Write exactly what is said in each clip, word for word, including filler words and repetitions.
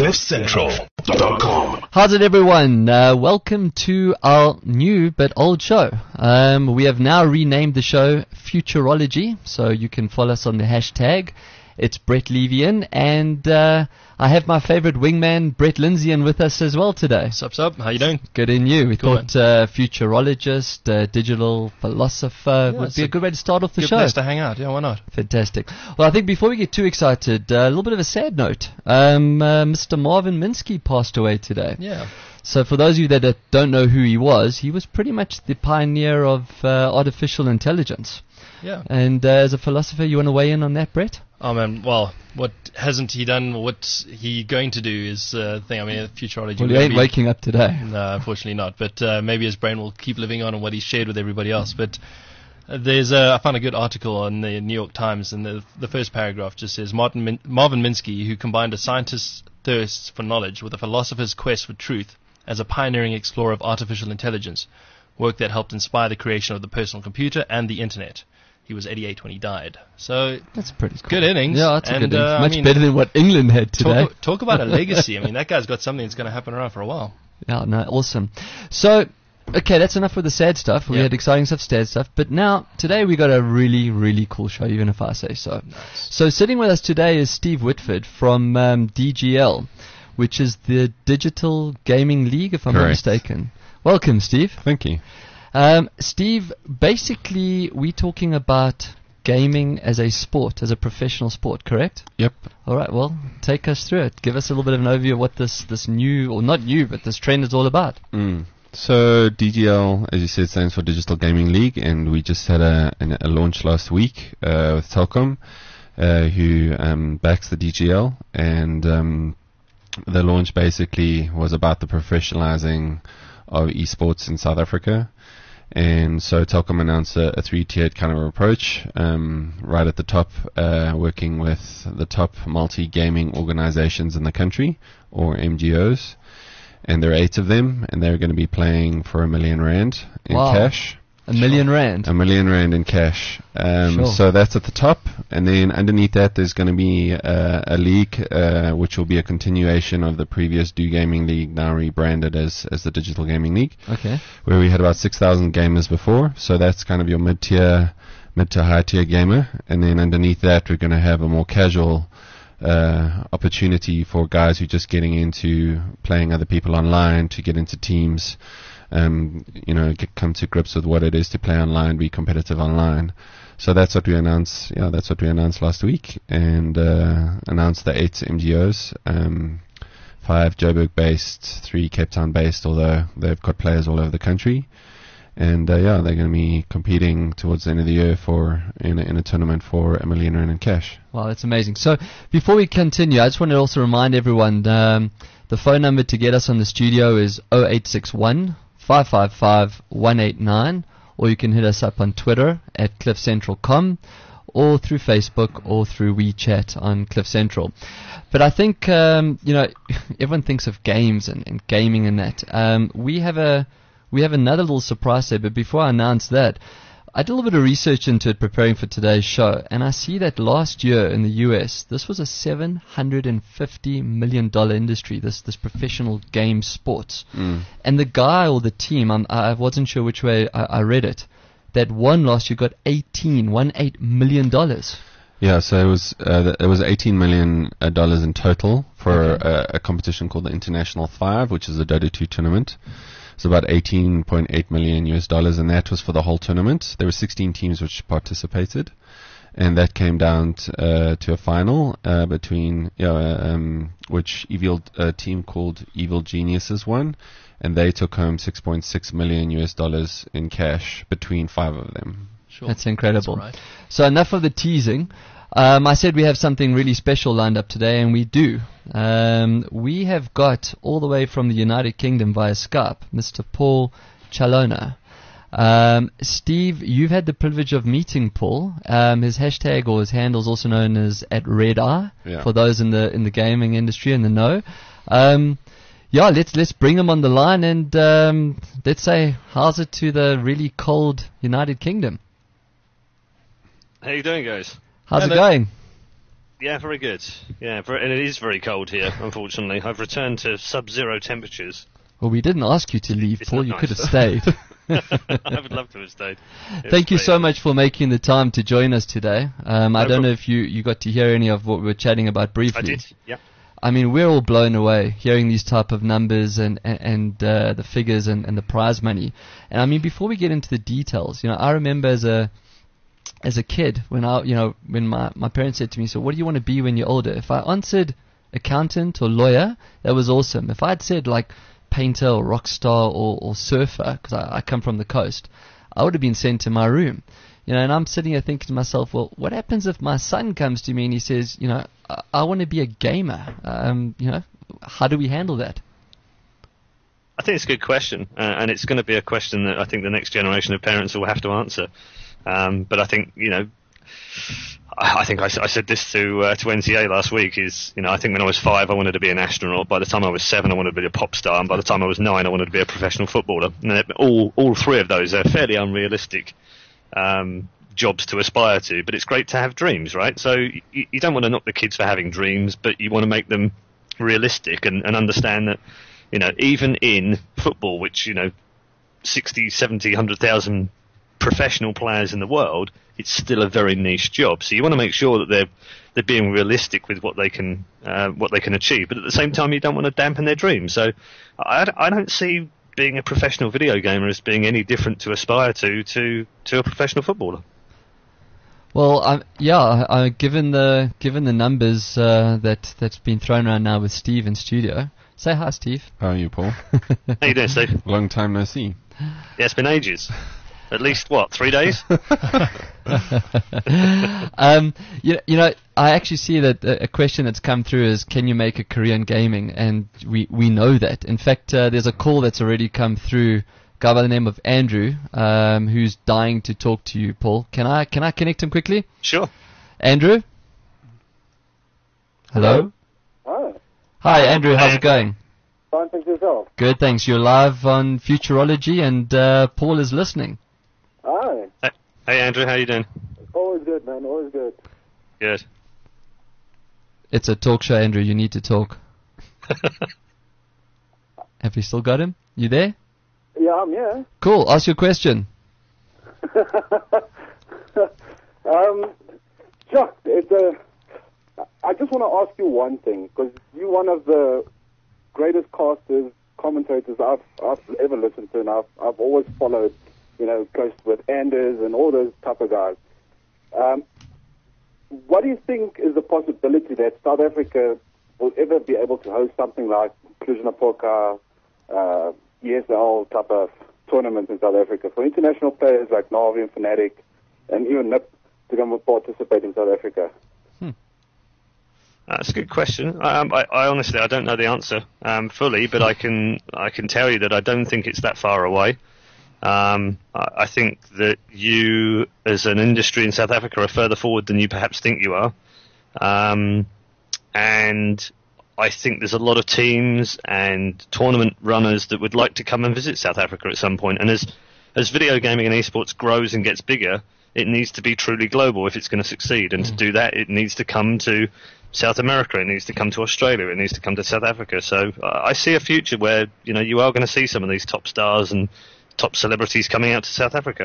cliff central dot com. How's it, everyone? Uh, welcome to our new but old show. Um, we have now renamed the show Futurology, so you can follow us on the hashtag. It's Brett Levian, and uh, I have my favorite wingman, Brett Lindsay, in with us as well today. Sup, sup? How you doing? Good in you. We Cool, thought uh, futurologist, uh, digital philosopher Yeah, would it's be a a good way to start off the Good show. place to hang out. Yeah, why not? Fantastic. Well, I think before we get too excited, uh, a little bit of a sad note. Um, uh, Mister Marvin Minsky passed away today. Yeah. So for those of you that uh, don't know who he was, he was pretty much the pioneer of uh, artificial intelligence. Yeah. And uh, as a philosopher, you want to weigh in on that, Brett? Oh man, well, what hasn't he done? What he going to do is uh, the thing. I mean, futurology. Well, he will ain't be- waking up today. No, unfortunately not. But uh, maybe his brain will keep living on and what he's shared with everybody else. But uh, there's a, I found a good article on the New York Times, and the the first paragraph just says Martin Min- Marvin Minsky, who combined a scientist's thirst for knowledge with a philosopher's quest for truth, as a pioneering explorer of artificial intelligence, work that helped inspire the creation of the personal computer and the internet. He was eighty-eight when he died. So That's pretty cool. good innings. Yeah, that's a and, good innings. uh, I Much mean, better than what England had today. Talk, talk about a legacy. I mean, that guy's got something that's going to happen around for a while. Yeah, no, awesome. So, okay, that's enough with the sad stuff. We Yeah. had exciting stuff, sad stuff. But now, today we got a really, really cool show, even if I say so. Nice. So sitting with us today is Steve Whitford from um, D G L, which is the Digital Gaming League, if I'm not Correct. mistaken. Welcome, Steve. Thank you. Um, Steve, basically, we're talking about gaming as a sport, as a professional sport, correct? Yep. All right, well, take us through it. Give us a little bit of an overview of what this, this new, or not new, but this trend is all about. Mm. So D G L, as you said, stands for Digital Gaming League, and we just had a, an, a launch last week uh, with Telkom, uh, who um, backs the D G L, and um, the launch basically was about the professionalizing of esports in South Africa. And so Telkom announced a, a three-tiered kind of approach. Um, right at the top, uh, working with the top multi-gaming organizations in the country, or M G Os. And there are eight of them, and they're going to be playing for a million rand in Wow. cash. A million rand. A million rand in cash. Um, Sure. So that's at the top. And then underneath that, there's going to be uh, a league, uh, which will be a continuation of the previous Do Gaming League, now rebranded as, as the Digital Gaming League, Okay. where we had about six thousand gamers before. So that's kind of your mid-tier, mid to high-tier gamer. And then underneath that, we're going to have a more casual uh, opportunity for guys who are just getting into playing other people online, to get into teams, um, you know, get, come to grips with what it is to play online, be competitive online. So that's what we announced. Yeah, that's what we announced last week, and uh, announced the eight M G Os, um, five Joburg-based, three Cape Town-based, although they've got players all over the country. And uh, yeah, they're going to be competing towards the end of the year for in a, in a tournament for a million rand in cash. Wow, that's amazing. So before we continue, I just want to also remind everyone, um, the phone number to get us on the studio is oh eight six one, five five five, one eight nine, or you can hit us up on Twitter at cliff central dot com, or through Facebook, or through WeChat on Cliff Central. But I think, um, you know, everyone thinks of games and, and gaming and that. Um, we have a we have another little surprise there, but before I announce that, I did a little bit of research into it preparing for today's show, and I see that last year in the U S, this was a seven hundred fifty million dollars industry, this this professional game sports. Mm. And the guy or the team, I'm, I wasn't sure which way I, I read it, that won last year got eighteen, one eight million dollars. Yeah, so it was uh, th- it was eighteen million dollars in total for Okay. a, a competition called the International Five, which is a Dota two tournament. It's about eighteen point eight million U S dollars, and that was for the whole tournament. There were sixteen teams which participated, and that came down t- uh, to a final uh, between, you know, uh, um, which evil a team called Evil Geniuses won, and they took home six point six million U S dollars in cash between five of them. Sure. That's incredible. That's all right. So enough of the teasing. Um, I said we have something really special lined up today, and we do. Um, we have got all the way from the United Kingdom via Skype, Mister Paul Chalona. Um, Steve, you've had the privilege of meeting Paul. Um, his hashtag or his handle is also known as at Red Eye, Yeah. for those in the in the gaming industry in the know. Um, yeah, let's let's bring him on the line, and um, let's say how's it to the really cold United Kingdom. How you doing, guys? How's Hello. it going? Yeah, very good. Yeah, very, and it is very cold here, unfortunately. I've returned to sub-zero temperatures. Well, we didn't ask you to leave, It's Paul. not You nice. could have stayed. I would love to have stayed. It Thank you was so great. much for making the time to join us today. Um, I No don't know problem. if you, you got to hear any of what we were chatting about briefly. I did, yeah. I mean, we're all blown away hearing these type of numbers and and, and uh, the figures and, and the prize money. And I mean, before we get into the details, you know, I remember as a as a kid when I, you know, when my my parents said to me, "So what do you want to be when you're older?" If I answered accountant or lawyer, that was awesome. If I'd said like painter or rock star or, or surfer, because I, I come from the coast, I would have been sent to my room. You know, and I'm sitting here thinking to myself, well, what happens if my son comes to me and he says, you know, I, I want to be a gamer? Um, you know, how do we handle that? I think it's a good question, uh, and it's going to be a question that I think the next generation of parents will have to answer. Um, but I think, you know, I, I think I, s- I said this to uh, to N C A last week. Is you know, I think when I was five, I wanted to be an astronaut. By the time I was seven, I wanted to be a pop star, and by the time I was nine, I wanted to be a professional footballer. And they're- all all three of those are fairly unrealistic um, jobs to aspire to, but it's great to have dreams, right? So you, you don't want to knock the kids for having dreams, but you want to make them realistic and, and understand that, you know, even in football, which, you know, sixty, seventy, one hundred thousand professional players in the world, it's still a very niche job. So you want to make sure that they're they're being realistic with what they can uh, what they can achieve, but at the same time, you don't want to dampen their dreams. So I, I don't see being a professional video gamer as being any different to aspire to to to a professional footballer. Well, um, yeah, I, I, given the given the numbers uh, that that's been thrown around now with Steve in studio. Say hi, Steve. How are you, Paul? How you doing, Steve? Long time no see. Yeah, it's been ages. At least, what, three days? um, you, you know, I actually see that a a question that's come through is, can you make a career in gaming? And we, we know that. In fact, uh, there's a call that's already come through, a guy by the name of Andrew, um, who's dying to talk to you, Paul. Can I can I connect him quickly? Sure. Andrew? Hello? Hi. Hi, Andrew. How's it going? Fine, thanks yourself. Good, thanks. You're live on Futurology, and uh, Paul is listening. Hi. Hey, hey, Andrew, how you doing? Always good, man. Always good. Good. It's a talk show, Andrew. You need to talk. Have we still got him? You there? Yeah, I'm here. Cool. Ask your question. um, Chuck, it's a. I just want to ask you one thing, because you're one of the greatest casters, commentators I've I've ever listened to, and I've I've always followed, you know, close with Anders and all those type of guys. Um, what do you think is the possibility that South Africa will ever be able to host something like Cluj-Napoca, uh, E S L type of tournaments in South Africa for international players like Navi and Fnatic and even N I P to come and participate in South Africa? That's a good question. Um, I, I honestly, I don't know the answer um, fully, but I can I can tell you that I don't think it's that far away. Um, I, I think that you, as an industry in South Africa, are further forward than you perhaps think you are. Um, and I think there's a lot of teams and tournament runners that would like to come and visit South Africa at some point. And as as video gaming and esports grows and gets bigger, it needs to be truly global if it's going to succeed. And to do that, it needs to come to South America, it needs to come to Australia, it needs to come to South Africa. So uh, I see a future where, you know, you are going to see some of these top stars and top celebrities coming out to South Africa.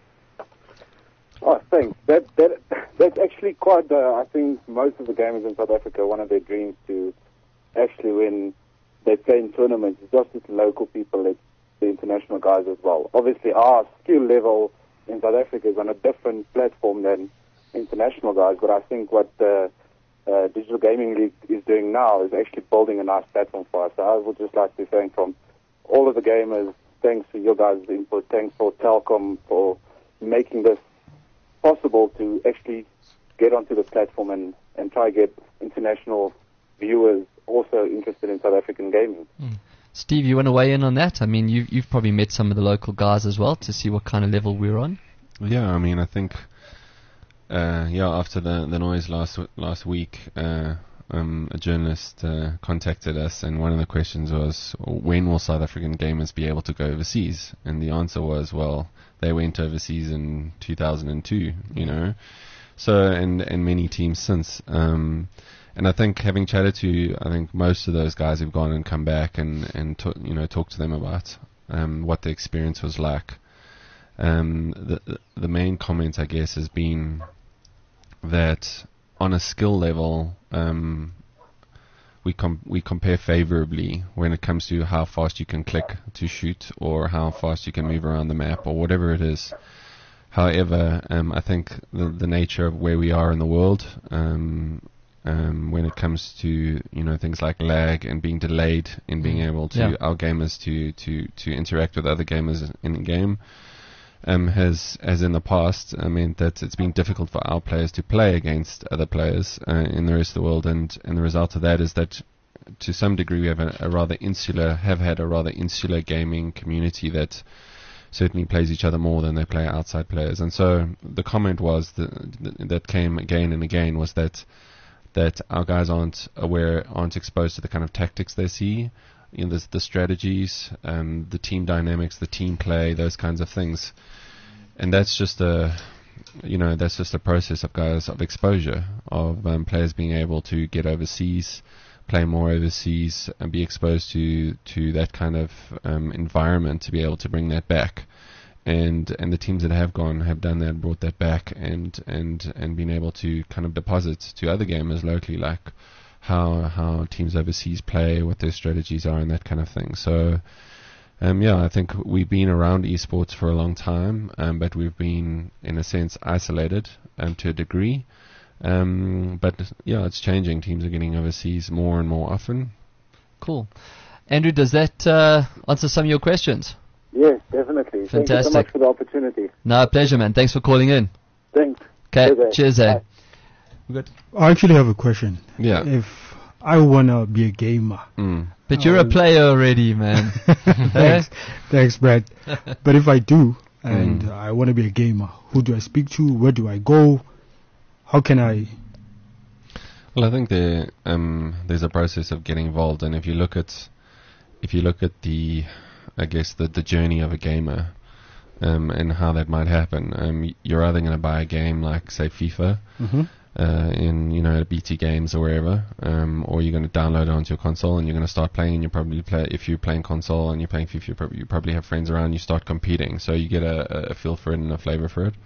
Oh, thanks. That that that's actually quite. Uh, I think most of the gamers in South Africa, one of their dreams to actually when they play in tournaments, it's just with local people, it's the international guys as well. Obviously, our skill level in South Africa is on a different platform than international guys, but I think what the uh, Digital Gaming League is doing now is actually building a nice platform for us. So I would just like to thank from all of the gamers, thanks for your guys' input, thanks for Telkom for making this possible to actually get onto the platform and, and try to get international viewers also interested in South African gaming. Mm. Steve, you want to weigh in on that? I mean, you, you've probably met some of the local guys as well to see what kind of level we're on. Yeah, I mean, I think, uh, yeah, after the, the noise last w- last week, uh, um, a journalist uh, contacted us, and one of the questions was, when will South African gamers be able to go overseas? And the answer was, well, they went overseas in two thousand two, you know. So and and many teams since. Um, and I think having chatted to, I think most of those guys have gone and come back and and to, you know talked to them about um, what the experience was like. Um, the the main comment, I guess, has been that on a skill level, um, we com- we compare favorably when it comes to how fast you can click to shoot or how fast you can move around the map or whatever it is. However, um, I think the the nature of where we are in the world, um, um, when it comes to you know things like lag and being delayed in being able to Yeah. our gamers to, to, to interact with other gamers in the game, um, has has in the past uh, meant that it's been difficult for our players to play against other players uh, in the rest of the world, and, and the result of that is that to some degree we have a, a rather insular, have had a rather insular gaming community that certainly plays each other more than they play outside players. And so the comment was that, that came again and again was that that our guys aren't aware, aren't exposed to the kind of tactics they see, you know, the, the strategies, um, the team dynamics, the team play, those kinds of things. And that's just a, you know, that's just a process of guys of exposure, of um, players being able to get overseas, play more overseas, and be exposed to to that kind of um, environment to be able to bring that back. And and the teams that have gone have done that, brought that back, and and and been able to kind of deposit to other gamers locally, like how how teams overseas play, what their strategies are, and that kind of thing. So, um, yeah, I think we've been around esports for a long time, um, but we've been, in a sense, isolated um, to a degree. Um, but, yeah, it's changing. Teams are getting overseas more and more often. Cool. Andrew, does that uh, answer some of your questions? Yes, definitely. Thank you so Fantastic. much for the opportunity. No, pleasure, man. Thanks for calling in. Thanks. Okay, Cheers, eh? cheers, eh? Bye. Good. I actually have a question. Yeah. If I wanna be a gamer, Mm. But you're a Um, player already, man. thanks, thanks, Brad. But if I do and Mm. I wanna be a gamer, who do I speak to? Where do I go? How can I? Well, I think there um, there's a process of getting involved, and if you look at if you look at the, I guess the the journey of a gamer, um, and how that might happen, um, you're either going to buy a game like say FIFA, Mm-hmm. uh, in you know B T Games or wherever, um, or you're going to download it onto your console and you're going to start playing. And you probably play if you're playing console and you're playing FIFA, you probably, you probably have friends around. You start competing, so you get a, a feel for it and a flavor for it.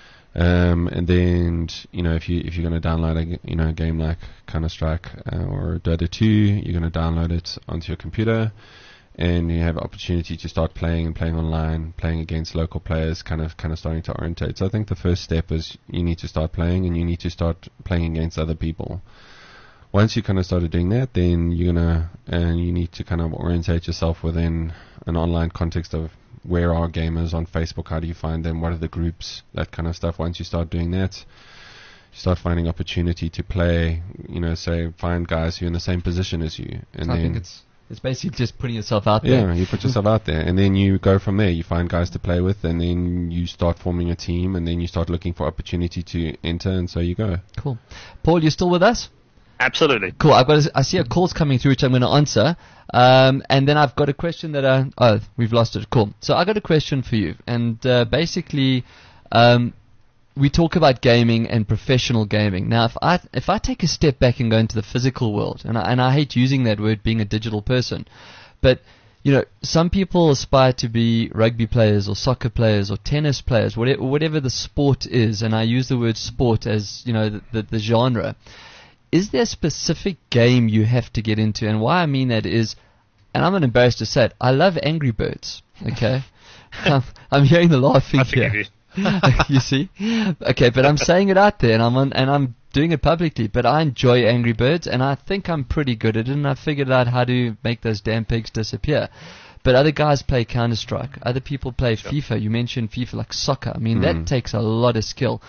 Um, and then you know if you if you're going to download a g- you know a game like Counter Strike uh, or Dota two, you're going to download it onto your computer, and you have opportunity to start playing and playing online, playing against local players, kind of kind of starting to orientate. So I think the first step is you need to start playing, and you need to start playing against other people. Once you kind of started doing that, then you're gonna and you need to kind of orientate yourself within an online context of where are gamers on Facebook, how do you find them, what are the groups, that kind of stuff. Once you start doing that, you start finding opportunity to play, you know, say find guys who are in the same position as you. And I then think it's it's basically just putting yourself out yeah, there. you put yourself out there, and then you go from there. You find guys to play with, and then you start forming a team, and then you start looking for opportunity to enter, and so you go. Cool. Paul, you still with us? Absolutely. Cool. I've got. A, I see a call's coming through, which I'm going to answer. Um, and then I've got a question that I. Oh, we've lost it. Cool. So I got a question for you, and uh, basically, um, we talk about gaming and professional gaming. Now, if I if I take a step back and go into the physical world, and I, and I hate using that word, being a digital person, but you know, some people aspire to be rugby players or soccer players or tennis players, whatever, whatever the sport is, and I use the word sport as you know the, the, the genre. Is there a specific game you have to get into? And why I mean that is, and I'm not embarrassed to say it, I love Angry Birds. Okay, I'm, I'm hearing the laughing I here. forgive you. You see, okay, but I'm saying it out there, and I'm on, and I'm doing it publicly. But I enjoy Angry Birds, and I think I'm pretty good at it. And I figured out how to make those damn pigs disappear. But other guys play Counter Strike. Other people play Sure. FIFA. You mentioned FIFA, like soccer. I mean, Mm. that takes a lot of skill.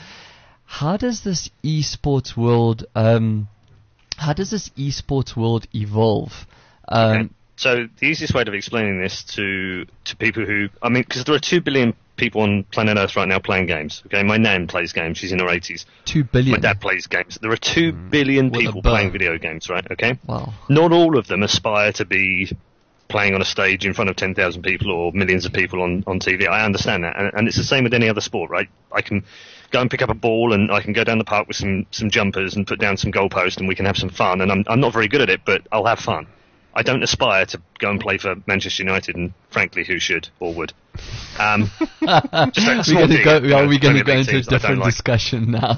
How does this esports world? Um, how does this esports world evolve? Um, Okay. So the easiest way of explaining this to to people who, I mean, because there are two billion people on planet Earth right now playing games. Okay, my nan plays games; she's in her eighties. Two billion. My dad plays games. There are two billion With a people bow. playing video games, right? Okay. Wow. Not all of them aspire to be playing on a stage in front of ten thousand people or millions of people on, on T V. I understand that. And, and it's the same with any other sport, right? I can go and pick up a ball and I can go down the park with some, some jumpers and put down some goalposts and we can have some fun. And I'm, I'm not very good at it, but I'll have fun. I don't aspire to go and play for Manchester United, and frankly, who should or would? Um, just a small we're going to go, thing, are we going to go teams into a different like. discussion now?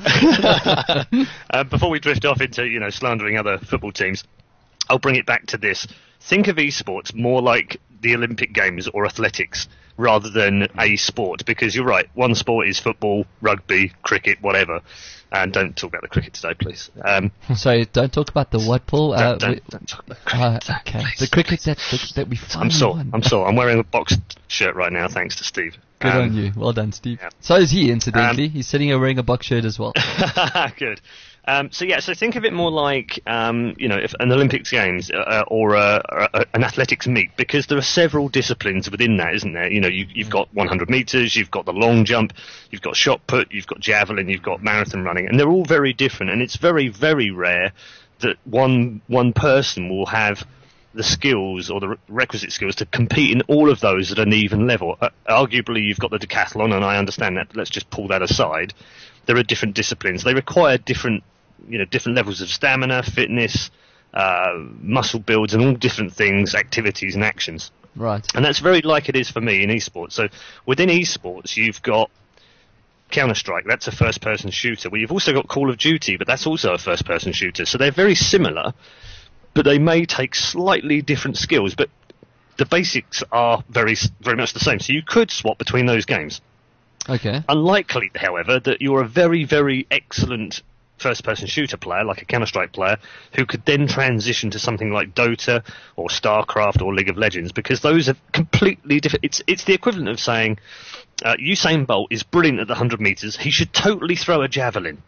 uh, before we drift off into, you know, slandering other football teams, I'll bring it back to this. Think of esports more like the Olympic Games or athletics rather than a sport, because you're right, one sport is football, rugby, cricket, whatever. And don't talk about the cricket today, please. Um, Sorry, don't talk about the what, Paul? Don't, Uh, don't, we, don't talk about the cricket. uh, okay, please, the cricket please. that, that that we finally I'm sore. won. I'm sore. I'm wearing a boxed shirt right now, thanks to Steve. Good Um, on you. Well done, Steve. yeah. So is he, incidentally. Um, He's sitting here wearing a box shirt as well. Good. Um, so yeah, so think of it more like um, you know, if an Olympics Games uh, or a, a, an athletics meet, because there are several disciplines within that, isn't there? You know, you, you've got one hundred meters, you've got the long jump, you've got shot put, you've got javelin, you've got marathon running, and they're all very different. And it's very, very rare that one one person will have the skills or the re- requisite skills to compete in all of those at an even level. Uh, arguably, you've got the decathlon, and I understand that. But let's just pull that aside. There are different disciplines. They require different, you know, different levels of stamina, fitness, uh, muscle builds, and all different things, activities and actions. Right. And that's very like it is for me in esports. So within esports, you've got Counter-Strike. That's a first-person shooter. Well, you've also got Call of Duty, but that's also a first-person shooter. So they're very similar, but they may take slightly different skills. But the basics are very, very much the same. So you could swap between those games. Okay. Unlikely, however, that you're a very, very excellent first-person shooter player, like a Counter-Strike player, who could then transition to something like Dota or StarCraft or League of Legends, because those are completely different. It's it's the equivalent of saying uh, Usain Bolt is brilliant at the one hundred meters. He should totally throw a javelin.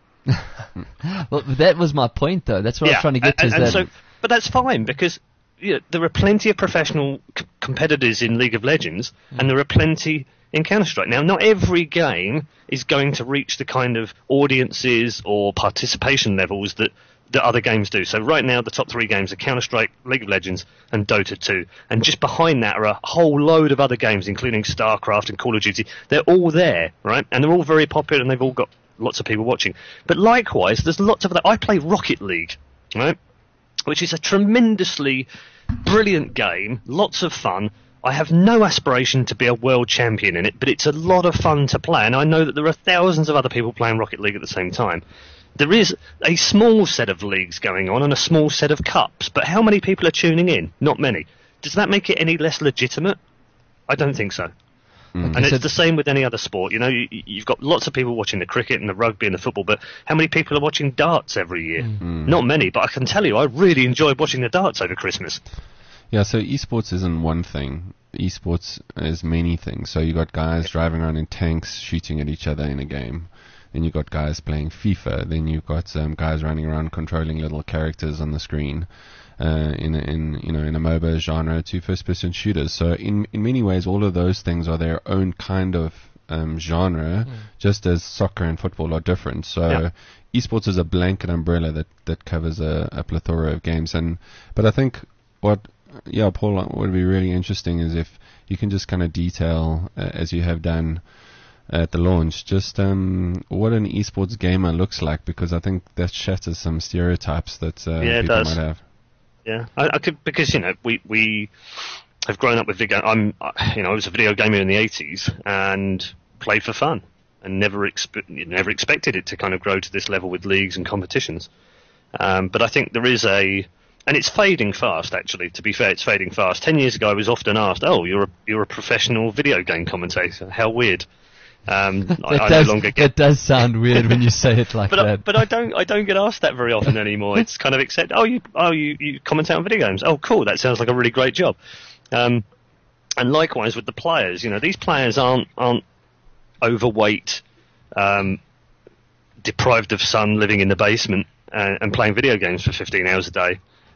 Well, that was my point, though. That's what I was trying to get to. and, Is and that so, but that's fine, because you know, there are plenty of professional c- competitors in League of Legends, mm. and there are plenty in Counter-Strike. Now, not every game is going to reach the kind of audiences or participation levels that, that other games do. So right now, the top three games are Counter-Strike, League of Legends, and Dota two. And just behind that are a whole load of other games, including StarCraft and Call of Duty. They're all there, right? And they're all very popular, and they've all got lots of people watching. But likewise, there's lots of other... I play Rocket League, right? Which is a tremendously brilliant game, lots of fun. I have no aspiration to be a world champion in it, but it's a lot of fun to play, and I know that there are thousands of other people playing Rocket League at the same time. There is a small set of leagues going on and a small set of cups, but how many people are tuning in? Not many. Does that make it any less legitimate? I don't think so. Mm. And it's the same with any other sport. You know, you, you've got lots of people watching the cricket and the rugby and the football, but how many people are watching darts every year? Mm. Not many, but I can tell you, I really enjoyed watching the darts over Christmas. Yeah, so esports isn't one thing. Esports is many things. So you got guys driving around in tanks shooting at each other in a game. Then you got guys playing FIFA. Then you've got um, guys running around controlling little characters on the screen. Uh, in in you know in a MOBA genre to first-person shooters. So in in many ways, all of those things are their own kind of um, genre, mm. just as soccer and football are different. So yeah. Esports is a blanket umbrella that that covers a, a plethora of games. And but I think what yeah, Paul, what would be really interesting is if you can just kind of detail, uh, as you have done at the launch, just um, what an esports gamer looks like, because I think that shatters some stereotypes that uh, yeah, people it does. might have. Yeah, I, I could, because you know we we have grown up with video. I'm you know I was a video gamer in the eighties and played for fun, and never expe- never expected it to kind of grow to this level with leagues and competitions. Um, but I think there is a And it's fading fast, actually. To be fair, it's fading fast. Ten years ago, I was often asked, "Oh, you're a you're a professional video game commentator. How weird." Um, I, I does, no longer get. That does sound weird when you say it like but that. I, but I don't I don't get asked that very often anymore. It's kind of accept. Oh, you oh you, you commentate on video games. Oh, cool. That sounds like a really great job. Um, and likewise with the players. You know, these players aren't aren't overweight, um, deprived of sun, living in the basement, and, and playing video games for fifteen hours a day.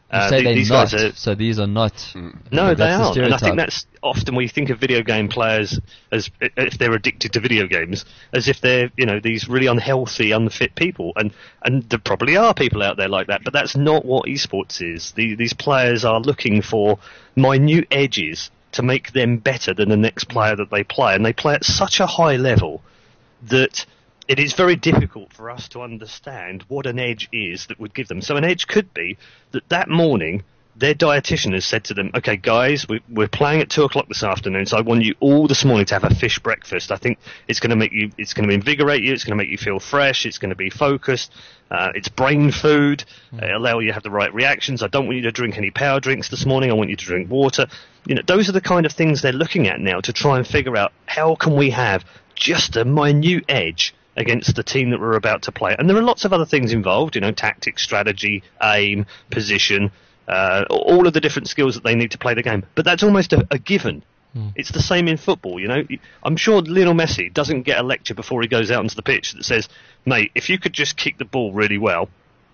You Uh, say the- they're these not, guys are, so these are not. no, that's they the aren't. And I stereotype. think that's often when you think of video game players as if they're addicted to video games, as if they're, you know, these really unhealthy, unfit people. And, and there probably are people out there like that, but that's not what esports is. The, these players are looking for minute edges to make them better than the next player that they play. And they play at such a high level that it is very difficult for us to understand what an edge is that would give them. So an edge could be that that morning their dietitian has said to them, okay, guys, we, we're playing at two o'clock this afternoon, so I want you all this morning to have a fish breakfast. I think it's going to make you, it's going to invigorate you, it's going to make you feel fresh, it's going to be focused, uh, it's brain food, mm. it'll allow you to have the right reactions. I don't want you to drink any power drinks this morning, I want you to drink water. You know, those are the kind of things they're looking at now to try and figure out how can we have just a minute edge against the team that we're about to play. And there are lots of other things involved, you know, tactics, strategy, aim, position, uh, all of the different skills that they need to play the game. But that's almost a, a given. Mm. It's the same in football, you know. I'm sure Lionel Messi doesn't get a lecture before he goes out onto the pitch that says, mate, if you could just kick the ball really well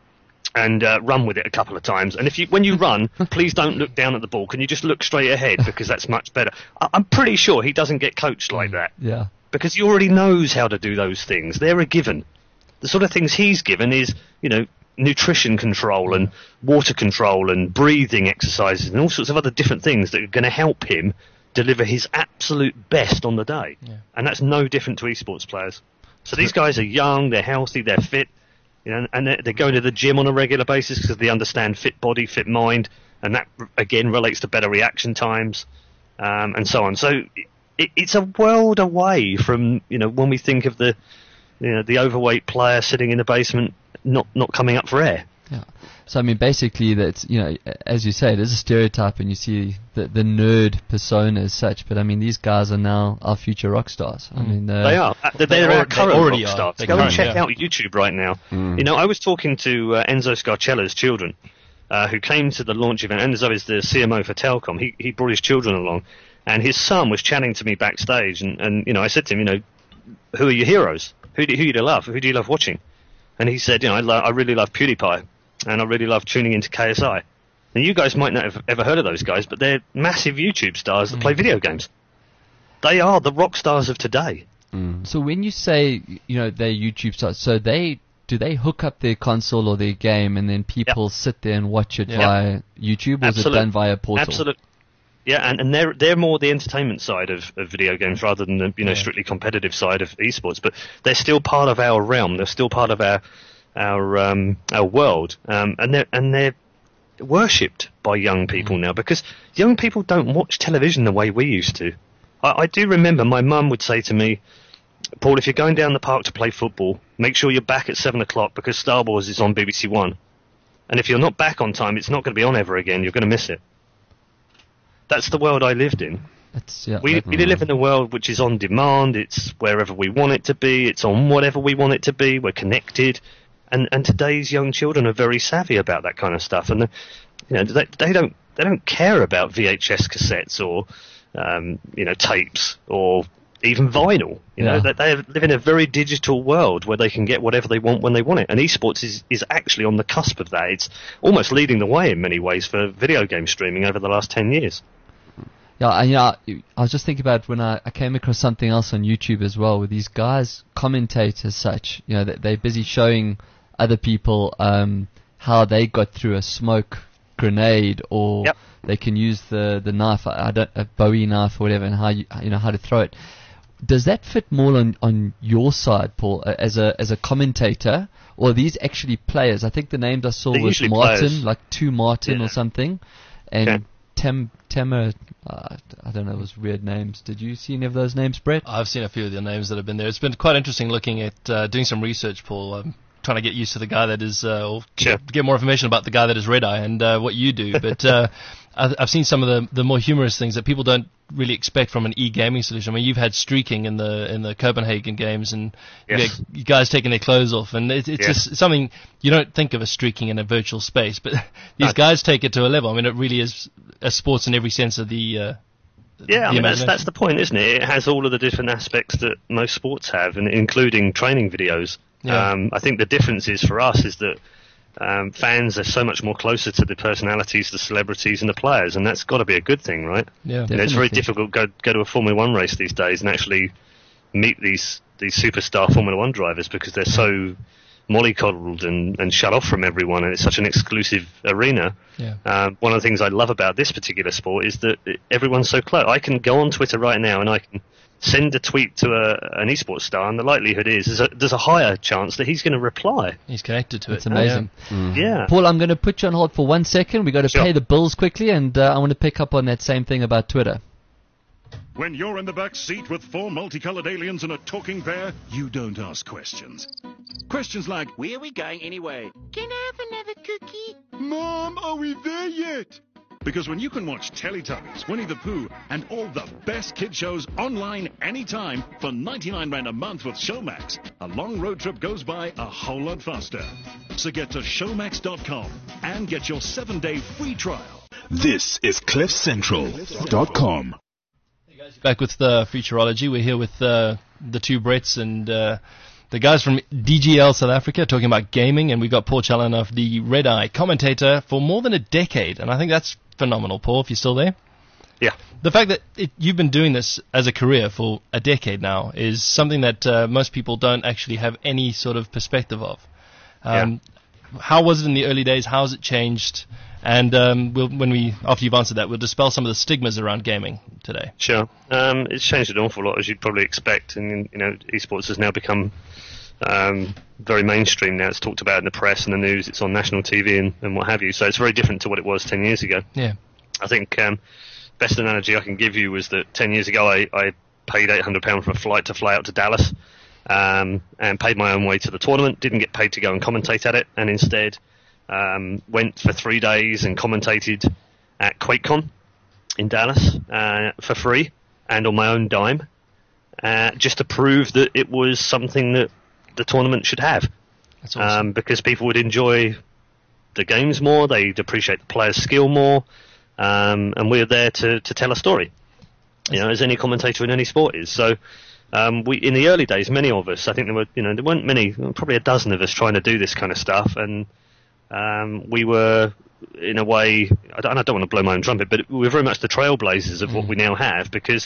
and uh, run with it a couple of times, and if you, when you run, please don't look down at the ball. Can you just look straight ahead, because that's much better. I, I'm pretty sure he doesn't get coached like that. Yeah. Because he already knows how to do those things. They're a given. The sort of things he's given is, you know, nutrition control and water control and breathing exercises and all sorts of other different things that are going to help him deliver his absolute best on the day. Yeah. And that's no different to esports players. So these guys are young, they're healthy, they're fit, you know, and they're, they're going to the gym on a regular basis because they understand fit body, fit mind, and that, again, relates to better reaction times, um, and so on. So it, it's a world away from, you know, when we think of the, you know, the overweight player sitting in the basement not not coming up for air. Yeah. So I mean, basically, that's, you know, as you say, it is a stereotype, and you see the the nerd persona as such. But I mean, these guys are now our future rock stars. I mean, uh, they are. They're, they're they our current already rock are. stars. They're Go and current, check yeah. out YouTube right now. Mm. You know, I was talking to uh, Enzo Scarcella's children, uh, who came to the launch event. Enzo is the C M O for Telcom. He he brought his children along, and his son was chatting to me backstage. And, and you know, I said to him, you know, who are your heroes? Who do, who do you love? Who do you love watching? And he said, you know, I, lo- I really love PewDiePie, and I really love tuning into K S I. Now, you guys might not have ever heard of those guys, but they're massive YouTube stars that mm. play video games. They are the rock stars of today. Mm. So when you say, you know, they're YouTube stars, so they do they hook up their console or their game, and then people yep. sit there and watch it yep. via YouTube, or Absolute. is it done via portal? Absolutely. Yeah, and, and they're they're more the entertainment side of, of video games rather than the, you know, yeah. strictly competitive side of esports. But they're still part of our realm. They're still part of our our um, our world, um, and they're and they're worshipped by young people mm. now, because young people don't watch television the way we used to. I, I do remember my mum would say to me, Paul, if you're going down the park to play football, make sure you're back at seven o'clock because Star Wars is on B B C One, and if you're not back on time, it's not going to be on ever again. You're going to miss it. That's the world I lived in. That's, yeah, we, we live in a world which is on demand. It's wherever we want it to be. It's on whatever we want it to be. We're connected. And and today's young children are very savvy about that kind of stuff. And, you know, they, they don't they don't care about V H S cassettes or, um, you know, tapes or even vinyl. You know, yeah. they, they live in a very digital world where they can get whatever they want when they want it. And esports is, is actually on the cusp of that. It's almost leading the way in many ways for video game streaming over the last ten years. Yeah, and you know, I was just thinking about when I, I came across something else on YouTube as well, where these guys commentate as such. You know, they, they're busy showing other people um, how they got through a smoke grenade, or yep. they can use the the knife, I don't, a Bowie knife or whatever, and how you you know how to throw it. Does that fit more on, on your side, Paul, as a as a commentator, or are these actually players? I think the names I saw They're was usually Martin, players. like two Martin yeah. or something, and okay. Tem Temer. Uh, I don't know those weird names. Did you see any of those names, Brett? I've seen a few of the names that have been there. It's been quite interesting looking at uh, doing some research, Paul. Um, trying to get used to the guy that is, uh, or sure. get, get more information about the guy that is Red Eye and uh, what you do. But uh, I've, I've seen some of the the more humorous things that people don't really expect from an e-gaming solution. I mean, you've had streaking in the in the Copenhagen games, and yes. you, get, you guys taking their clothes off, and it, it's yes. just something you don't think of as streaking in a virtual space, but these no. guys take it to a level. I mean, it really is a sports in every sense of the. Uh, Yeah, I the mean, that's, that's the point, isn't it? It has all of the different aspects that most sports have, and including training videos. Yeah. Um, I think the difference is for us is that um, fans are so much more closer to the personalities, the celebrities, and the players, and that's got to be a good thing, right? Yeah, you know, it's very definitely. difficult to go, go to a Formula One race these days and actually meet these these superstar Formula One drivers because they're so mollycoddled and, and shut off from everyone, and it's such an exclusive arena. Yeah. Um, one of the things I love about this particular sport is that everyone's so close. I can go on Twitter right now and I can send a tweet to a, an esports star, and the likelihood is, is a, there's a higher chance that he's going to reply. He's connected to It's it. amazing. Yeah. Paul, I'm going to put you on hold for one second. We've got to Sure. pay the bills quickly, and uh, I want to pick up on that same thing about Twitter. When you're in the back seat with four multicolored aliens and a talking bear, you don't ask questions. Questions like, Where are we going anyway? Can I have another cookie? Mom, are we there yet? Because when you can watch Teletubbies, Winnie the Pooh, and all the best kid shows online anytime for ninety-nine rand a month with Showmax, a long road trip goes by a whole lot faster. So get to showmax dot com and get your seven-day free trial. This is cliff central dot com. Back with uh, Futurology. We're here with uh, the two Bretts and uh, the guys from D G L South Africa talking about gaming, and we've got Paul Challenor, the Red Eye commentator for more than a decade, and I think that's phenomenal. Paul, if you're still there. Yeah. The fact that it, you've been doing this as a career for a decade now is something that uh, most people don't actually have any sort of perspective of. Um, yeah. How was it in the early days? How has it changed? And um, we'll, when we, after you've answered that, we'll dispel some of the stigmas around gaming today. Sure. Um, it's changed an awful lot, as you'd probably expect, and you know, esports has now become um, very mainstream now. It's talked about in the press and the news. It's on national T V and, and what have you. So it's very different to what it was ten years ago. Yeah. I think um, best analogy I can give you was that ten years ago I, I paid eight hundred pounds for a flight to fly out to Dallas, um, and paid my own way to the tournament. Didn't get paid to go and commentate at it, and instead um, went for three days and commentated at QuakeCon in Dallas uh, for free and on my own dime, uh, just to prove that it was something that the tournament should have. That's awesome. Um, because people would enjoy the games more, they'd appreciate the player's skill more, um, and we're there to, to tell a story, you know, as any commentator in any sport is. So um, we, in the early days, many of us, I think there were, you know, there weren't many, probably a dozen of us trying to do this kind of stuff, and um, we were, in a way, I don't, I don't want to blow my own trumpet, but we were very much the trailblazers of mm. what we now have, because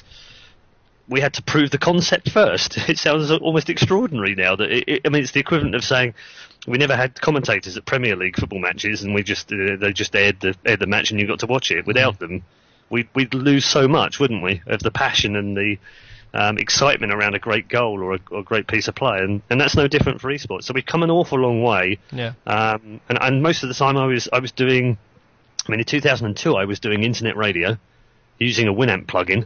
we had to prove the concept first. It sounds almost extraordinary now. That it, it, I mean, it's the equivalent of saying we never had commentators at Premier League football matches, and we just uh, they just aired the aired the match, and you got to watch it. Without mm. them, we'd we'd lose so much, wouldn't we, of the passion and the um, excitement around a great goal or a, or a great piece of play, and, and that's no different for esports. So we've come an awful long way. Yeah. Um, and, and most of the time, I was I was doing. I mean, in two thousand two, I was doing internet radio using a Winamp plugin.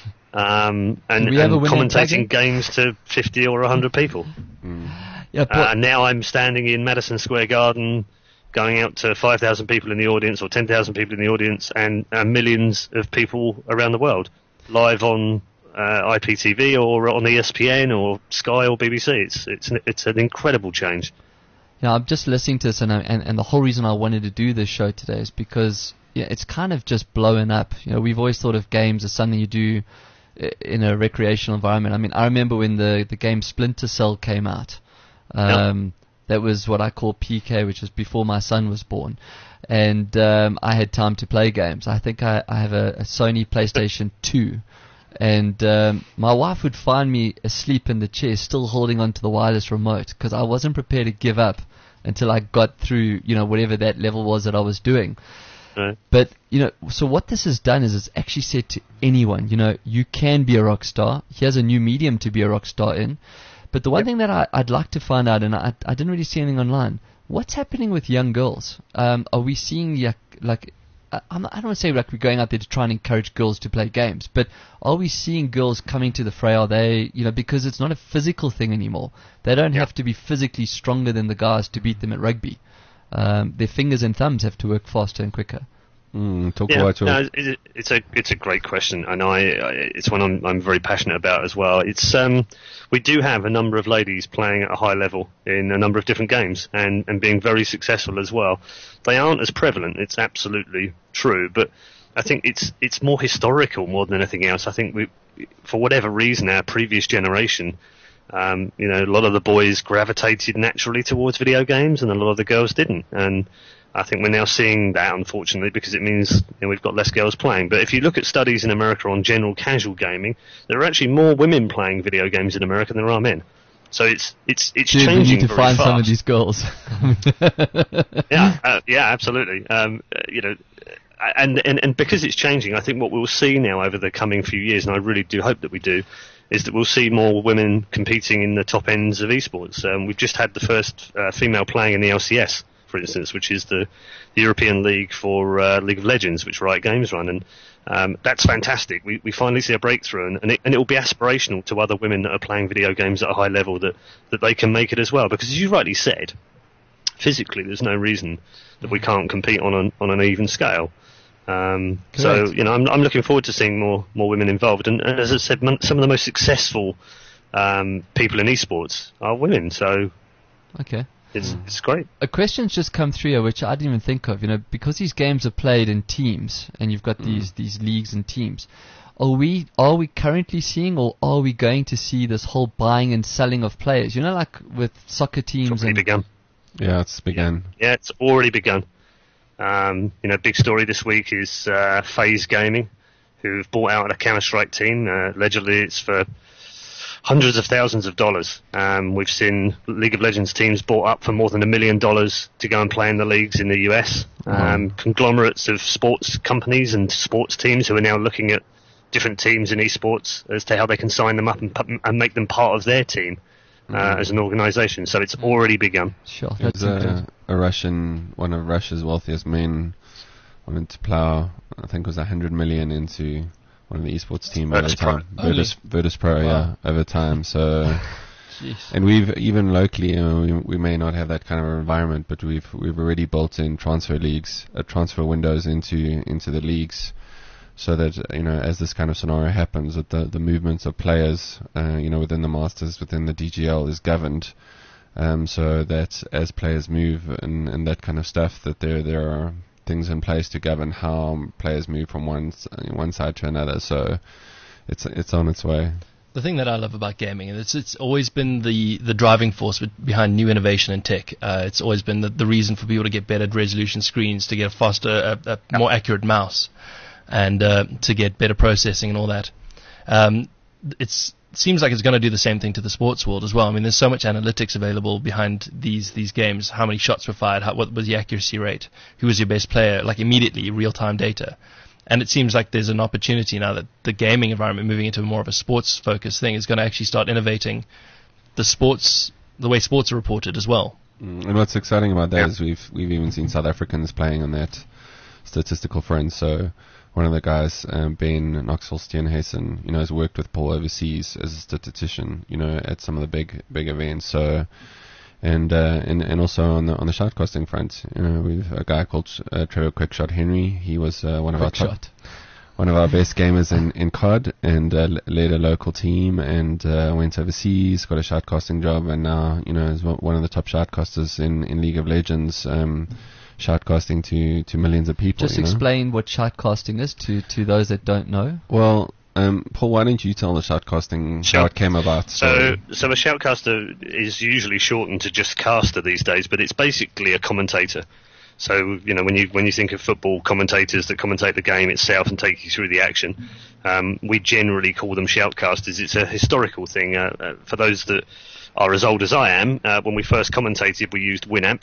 Um, and, and commentating games to fifty or one hundred people. Mm. Yeah, uh, and now I'm standing in Madison Square Garden, going out to five thousand people in the audience or ten thousand people in the audience, and, and millions of people around the world, live on uh, I P T V or on E S P N or Sky or B B C. It's it's an, it's an incredible change. Yeah, I'm just listening to this, and, I, and and the whole reason I wanted to do this show today is because yeah, it's kind of just blowing up. You know, we've always thought of games as something you do in a recreational environment. I mean, I remember when the, the game Splinter Cell came out. Um, yep. That was what I call P K, which was before my son was born. And um, I had time to play games. I think I, I have a, a Sony PlayStation two. And um, my wife would find me asleep in the chair, still holding onto the wireless remote, because I wasn't prepared to give up until I got through, you know, whatever that level was that I was doing. Right. But, you know, so what this has done is it's actually said to anyone, you know, you can be a rock star. Here's a new medium to be a rock star in. But the one yep. thing that I, I'd like to find out, and I, I didn't really see anything online, what's happening with young girls? Um, are we seeing, like, like I, I'm not, I don't want to say like we're going out there to try and encourage girls to play games, but are we seeing girls coming to the fray? Are they, you know, because it's not a physical thing anymore. They don't yep. have to be physically stronger than the guys to beat them at rugby. Um, their fingers and thumbs have to work faster and quicker. Mm, talk yeah, about no, it, it's a it's a great question, and I, I it's one I'm I'm very passionate about as well. It's um we do have a number of ladies playing at a high level in a number of different games and, and being very successful as well. They aren't as prevalent. It's absolutely true, but I think it's it's more historical more than anything else. I think we, for whatever reason, our previous generation Um, you know, a lot of the boys gravitated naturally towards video games, and a lot of the girls didn't. And I think we're now seeing that, unfortunately, because it means you know, we've got less girls playing. But if you look at studies in America on general casual gaming, there are actually more women playing video games in America than there are men. So it's it's it's Dude, changing we need to very find fast. some of these girls. yeah, uh, yeah, absolutely. Um, uh, you know, and, and and because it's changing, I think what we'll see now over the coming few years, and I really do hope that we do, is that we'll see more women competing in the top ends of esports. Um, we've just had the first uh, female playing in the L C S, for instance, which is the, the European League for uh, League of Legends, which Riot Games run, and um, that's fantastic. We we finally see a breakthrough, and, and, it, and it will be aspirational to other women that are playing video games at a high level that, that they can make it as well. Because as you rightly said, physically there's no reason that we can't compete on an, on an even scale. Um, so, you know, I'm, I'm looking forward to seeing more, more women involved. And, and as I said, mon- some of the most successful um, people in esports are women. So, okay. It's, it's great. A question's just come through here, which I didn't even think of. You know, because these games are played in teams, and you've got mm. these these leagues and teams. Are we are we currently seeing, or are we going to see this whole buying and selling of players? You know, like with soccer teams. It's already and begun. Yeah, it's begun. Yeah, it's already begun. Um, you know, big story this week is uh, FaZe Gaming, who've bought out a Counter-Strike team. Uh, allegedly, it's for hundreds of thousands of dollars. Um, we've seen League of Legends teams bought up for more than a million dollars to go and play in the leagues in the U S. Um, conglomerates of sports companies and sports teams who are now looking at different teams in esports as to how they can sign them up and, pu- and make them part of their team. Uh, mm. as an organisation, so it's already begun. Sure, that's a, a Russian, one of Russia's wealthiest men, wanted to plow, I think it was a hundred million into one of the esports team over time. Virtus, Virtus Pro, wow. yeah, over time. So, and we've even locally, you know, we, we may not have that kind of environment, but we've we've already built in transfer leagues, uh, transfer windows into into the leagues. So that, you know, as this kind of scenario happens, that the, the movements of players, uh, you know, within the Masters, within the D G L is governed. Um, so that as players move and, and that kind of stuff, that there there are things in place to govern how players move from one one side to another. So it's it's on its way. The thing that I love about gaming, and it's it's always been the, the driving force behind new innovation in tech. Uh, it's always been the, the reason for people to get better resolution screens, to get a faster, a, a yeah. more accurate mouse, and uh, to get better processing and all that. Um, it's, it seems like it's going to do the same thing to the sports world as well. I mean, there's so much analytics available behind these these games. How many shots were fired? How, what was the accuracy rate? Who was your best player? Like immediately, real-time data. And it seems like there's an opportunity now that the gaming environment, moving into more of a sports-focused thing, is going to actually start innovating the sports, the way sports are reported as well. Mm, and what's exciting about that yeah. is we've we've even seen South Africans playing on that statistical front. So one of the guys, um, Ben Knoxville Steenhuisen, you know, has worked with Paul overseas as a statistician, you know, at some of the big big events. So, and uh, and and also on the on the shoutcasting front, you know, we've a guy called uh, Trevor Quickshot Henry. He was uh, one of Quick our top, one of our best gamers in in C O D, and uh, led a local team and uh, went overseas, got a shoutcasting job, and now, you know, is one of the top shoutcasters in in League of Legends. Um, shoutcasting to, to millions of people. Just you know? explain what shoutcasting is to, to those that don't know. Well, um, Paul, why don't you tell the shoutcasting Shout- how it came about? So, so a shoutcaster is usually shortened to just caster these days, but it's basically a commentator. So, you know, when you when you think of football commentators that commentate the game itself and take you through the action, um, we generally call them shoutcasters. It's a historical thing. Uh, uh, for those that are as old as I am, uh, when we first commentated, we used Winamp.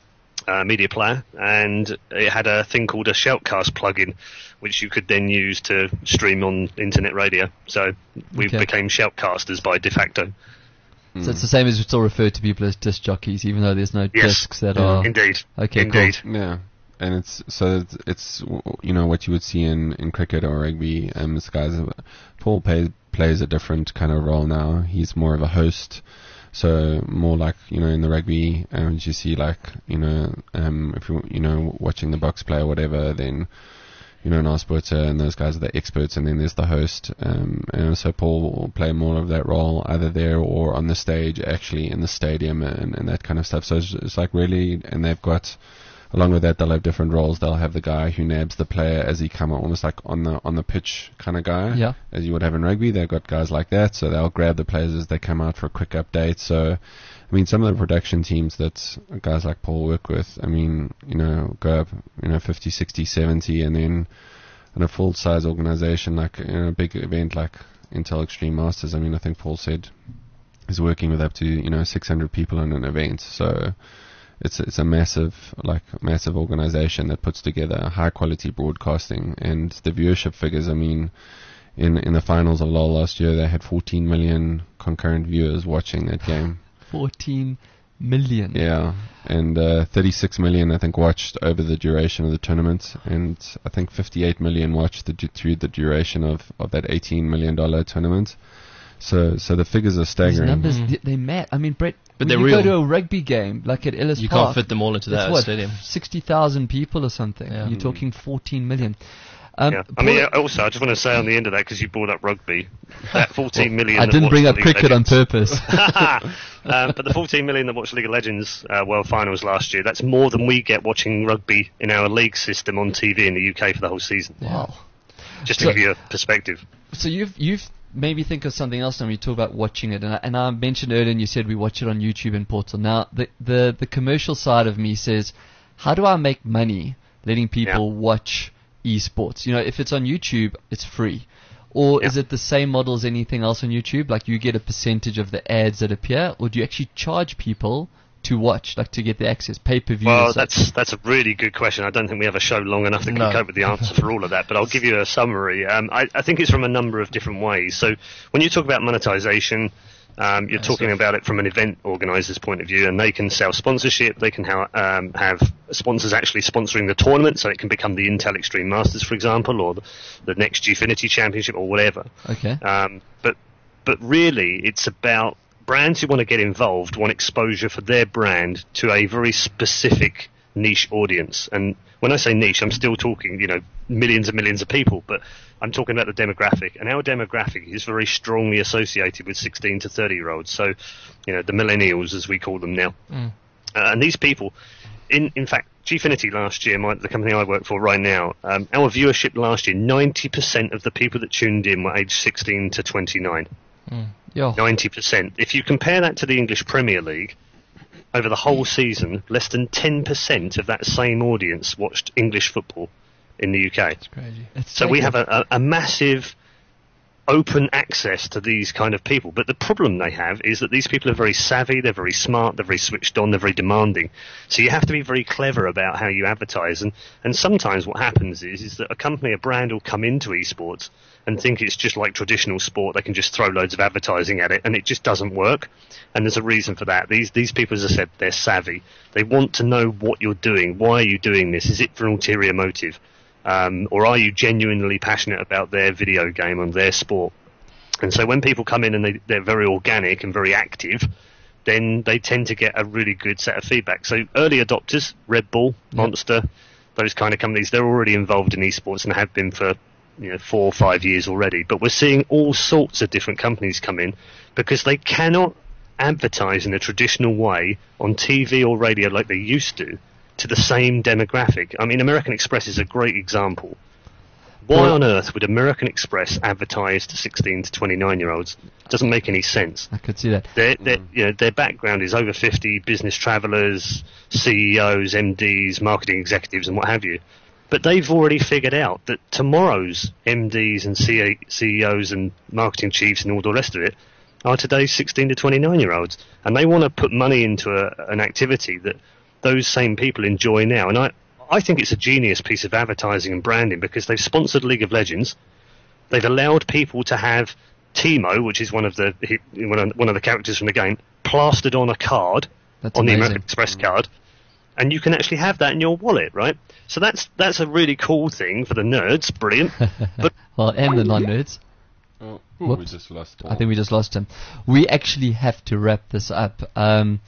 Uh, media player, and it had a thing called a shoutcast plugin, which you could then use to stream on internet radio. So we okay. became shoutcasters by de facto. Mm. So it's the same as we still refer to people as disc jockeys, even though there's no yes. discs that yeah. are. Indeed. Okay. Indeed. Cool. Yeah. And it's so it's, it's you know what you would see in, in cricket or rugby. Um, this guy's Paul play, plays a different kind of role now. He's more of a host. So more like, you know, in the rugby, um, you see like, you know, um, if you you know watching the box play or whatever, then, you know, Nas Botha and those guys are the experts, and then there's the host. Um, and so Paul will play more of that role either there or on the stage, actually in the stadium and, and that kind of stuff. So it's, it's like really, and they've got along with that, they'll have different roles. They'll have the guy who nabs the player as he come on, almost like on the on the pitch kind of guy, Yeah. as you would have in rugby. They've got guys like that, so they'll grab the players as they come out for a quick update. So, I mean, some of the production teams that guys like Paul work with, I mean, you know, go up, you know, fifty, sixty, seventy, and then in a full-size organization like in a big event like Intel Extreme Masters, I mean, I think Paul said is working with up to, you know, six hundred people in an event. So it's it's a massive, like, massive organization that puts together high quality broadcasting. And the viewership figures, I mean, in in the finals of L O L last year, they had fourteen million concurrent viewers watching that game. fourteen million. Yeah, and uh, thirty-six million, I think, watched over the duration of the tournament, and I think fifty-eight million watched the, through the duration of, of that eighteen million dollar tournament. So, so the figures are These staggering. numbers, th- they're mad. I mean, Brett, But when they're you real. go to a rugby game, like at Ellis You Park, can't fit them all into it's that what, stadium. sixty thousand people or something. Yeah. You're talking fourteen million. Um, Yeah. I mean, Paul- also, I just want to say on the end of that, because you brought up rugby, that fourteen million. I that didn't watched bring up League of cricket on Legends- purpose. um, but the fourteen million that watched League of Legends uh, World Finals last year, that's more than we get watching rugby in our league system on T V in the U K for the whole season. Wow. Just to So- give you a perspective. So you've you've maybe think of something else when you talk about watching it, and I, and I mentioned earlier, and you said we watch it on YouTube and Portal. Now the the the commercial side of me says, how do I make money letting people watch esports? You know, if it's on YouTube, it's free. Or Yeah. is it the same model as anything else on YouTube? Like you get a percentage of the ads that appear, or do you actually charge people to watch, like to get the access, pay per view? Well, that's that's a really good question. I don't think we have a show long enough that can No. cope with the answer for all of that, but I'll give you a summary. Um, I, I think it's from a number of different ways. So when you talk about monetization, um, you're Yes, talking sir. about it from an event organizer's point of view, and they can sell sponsorship. They can ha- um, have sponsors actually sponsoring the tournament, so it can become the Intel Extreme Masters, for example, or the, the next Gfinity Championship, or whatever. okay. Um, but but really, it's about brands who want to get involved, want exposure for their brand to a very specific niche audience. And when I say niche, I'm still talking, you know, millions and millions of people, but I'm talking about the demographic. And our demographic is very strongly associated with sixteen to thirty year olds. So, you know, the millennials, as we call them now. Mm. Uh, and these people, in in fact, Gfinity last year, my, the company I work for right now, um, our viewership last year, ninety percent of the people that tuned in were aged sixteen to twenty-nine. Yo. ninety percent. If you compare that to the English Premier League, over the whole season, less than ten percent of that same audience watched English football in the U K. It's crazy. It's So we taken- have a, a, a massive open access to these kind of people. But the problem they have is that these people are very savvy, they're very smart, they're very switched on, they're very demanding. So you have to be very clever about how you advertise. And, and sometimes what happens is, is that a company, a brand will come into esports and think it's just like traditional sport. They can just throw loads of advertising at it, and it just doesn't work. And there's a reason for that. These these people, as I said, they're savvy. They want to know what you're doing. Why are you doing this? Is it for an ulterior motive? Um, or are you genuinely passionate about their video game and their sport? And so when people come in and they, they're very organic and very active, then they tend to get a really good set of feedback. So early adopters, Red Bull, Monster, those kind of companies, they're already involved in esports and have been for you know four or five years already. But we're seeing all sorts of different companies come in because they cannot advertise in a traditional way on T V or radio like they used to to the same demographic. I mean, American Express is a great example. Why on earth would American Express advertise to sixteen to twenty-nine year olds? Doesn't make any sense. I could see that. Their, their, you know, their background is over fifty, business travellers, C E Os, M Ds, marketing executives, and what have you. But they've already figured out that tomorrow's M Ds and C E Os and marketing chiefs and all the rest of it are today's sixteen to twenty-nine year olds. And they want to put money into a, an activity that those same people enjoy now. And I, I think it's a genius piece of advertising and branding because they've sponsored League of Legends. They've allowed people to have Teemo, which is one of the one of, one of the characters from the game, plastered on a card, That's on the amazing. American Express card, and you can actually have that in your wallet, right? So that's that's a really cool thing for the nerds. Brilliant. But Well, and the non-nerds. Oh, Whoops. we just lost Paul. I think we just lost him. We actually have to wrap this up. Um,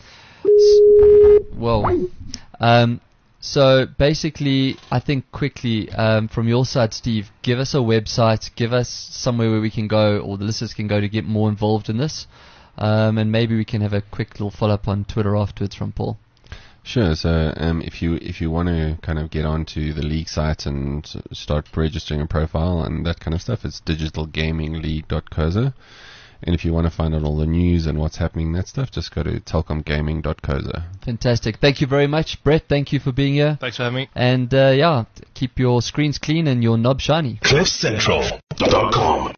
s- whoa. Um, so basically, I think quickly um, from your side, Steve, give us a website, give us somewhere where we can go, or the listeners can go to get more involved in this, um, and maybe we can have a quick little follow-up on Twitter afterwards from Paul. Sure. So um, if you if you want to kind of get onto the league site and s- start registering a profile and that kind of stuff, it's digital gaming league dot co za. And if you want to find out all the news and what's happening in that stuff, just go to telcom gaming dot co za. Fantastic. Thank you very much, Brett. Thank you for being here. Thanks for having me. And uh, yeah, keep your screens clean and your knob shiny. cliff central dot com